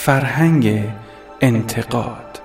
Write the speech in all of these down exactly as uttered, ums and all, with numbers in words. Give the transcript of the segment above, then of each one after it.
فرهنگ انتقاد.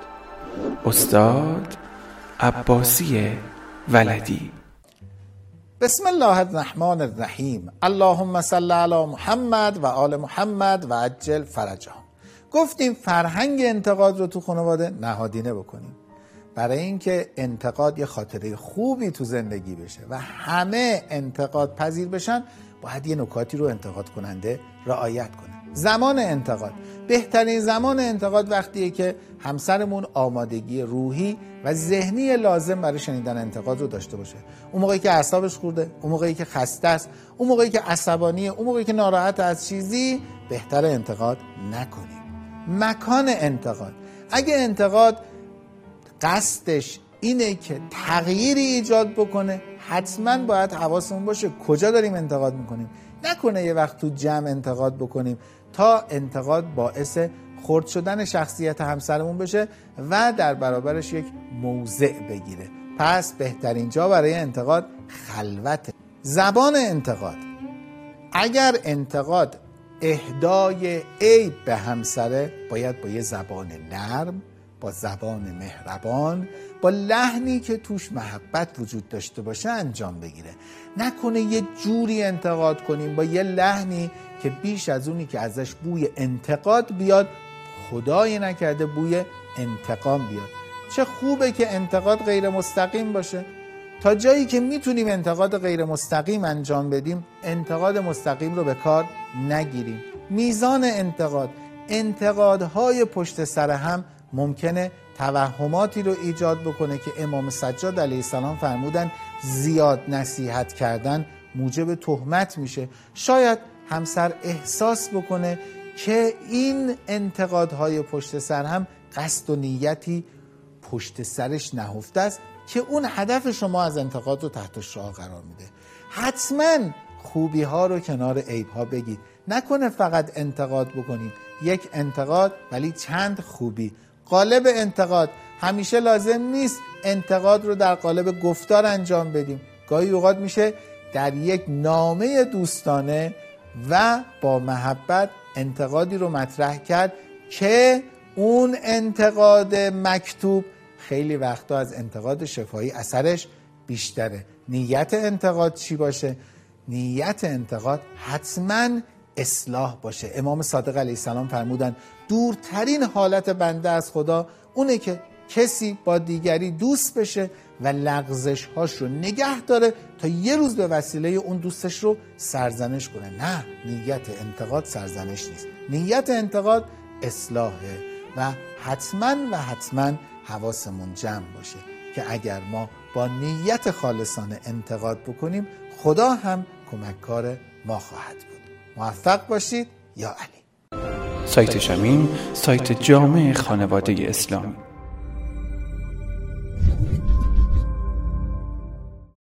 استاد عباسی ولدی. بسم الله الرحمن الرحیم. اللهم صل علی محمد و آل محمد و عجل فرجهم. گفتیم فرهنگ انتقاد رو تو خانواده نهادینه بکنیم، برای اینکه انتقاد یه خاطره خوبی تو زندگی بشه و همه انتقاد پذیر بشن، باید یه نکاتی رو انتقاد کننده رعایت کنه. زمان انتقاد، بهترین زمان انتقاد وقتیه که همسرمون آمادگی روحی و ذهنی لازم برای شنیدن انتقاد رو داشته باشه. اون موقعی که اعصابش خورده، اون موقعی که خسته است، اون موقعی که عصبانیه، اون موقعی که ناراحت از چیزی، بهتره انتقاد نکنیم. مکان انتقاد، اگه انتقاد قصدش اینه که تغییری ایجاد بکنه، حتما باید حواسمون باشه کجا داریم انتقاد میکنیم. نکنه یه وقت تو جمع انتقاد بکنیم تا انتقاد باعث خرد شدن شخصیت همسرمون بشه و در برابرش یک موضع بگیره. پس بهترین جا برای انتقاد خلوته. زبان انتقاد، اگر انتقاد اهدای عیب به همسره، باید با یه زبان نرم، با زبان مهربان، با لحنی که توش محبت وجود داشته باشه انجام بگیره. نکنه یه جوری انتقاد کنیم با یه لحنی که بیش از اونی که ازش بوی انتقاد بیاد، خدای نکرده بوی انتقام بیاد. چه خوبه که انتقاد غیر مستقیم باشه. تا جایی که میتونیم انتقاد غیر مستقیم انجام بدیم، انتقاد مستقیم رو به کار نگیریم. میزان انتقاد، انتقادهای پشت سر هم ممکنه توهماتی رو ایجاد بکنه که امام سجاد علیه السلام فرمودن زیاد نصیحت کردن موجب تهمت میشه. شاید همسر احساس بکنه که این انتقادهای پشت سر هم قصد و نیتی پشت سرش نهفته است که اون هدف شما از انتقاد رو تحت شعاع قرار میده. حتما خوبی ها رو کنار عیب ها بگید. نکنه فقط انتقاد بکنید، یک انتقاد ولی چند خوبی. قالب انتقاد همیشه لازم نیست انتقاد رو در قالب گفتار انجام بدیم. گاهی اوقات میشه در یک نامه دوستانه و با محبت انتقادی رو مطرح کرد که اون انتقاد مکتوب خیلی وقتا از انتقاد شفاهی اثرش بیشتره. نیت انتقاد چی باشه؟ نیت انتقاد حتما اصلاح باشه. امام صادق علیه السلام فرمودن دورترین حالت بنده از خدا اونه که کسی با دیگری دوست بشه و لغزش هاش رو نگه داره تا یه روز به وسیله اون دوستش رو سرزنش کنه. نه، نیت انتقاد سرزنش نیست. نیت انتقاد اصلاحه و حتما و حتما حواسمون جمع باشه که اگر ما با نیت خالصانه انتقاد بکنیم، خدا هم کمککار ما خواهد بود. موفق باشید. یا علی. سایت شمیم، سایت جامع خانواده اسلامی.